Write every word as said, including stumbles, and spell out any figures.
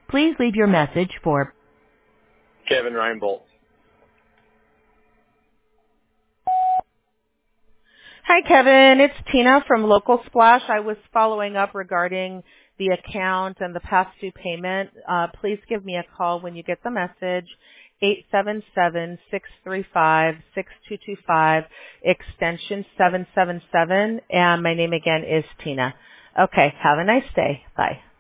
Please leave your message for Kevin Reinbolt. Hi, Kevin. It's Tina from Local Splash. I was following up regarding the account and the past due payment. Uh, please give me a call when you get the message, eight seven seven, six three five, six two two five, extension seven seven seven, and my name again is Tina. Okay, have a nice day. Bye.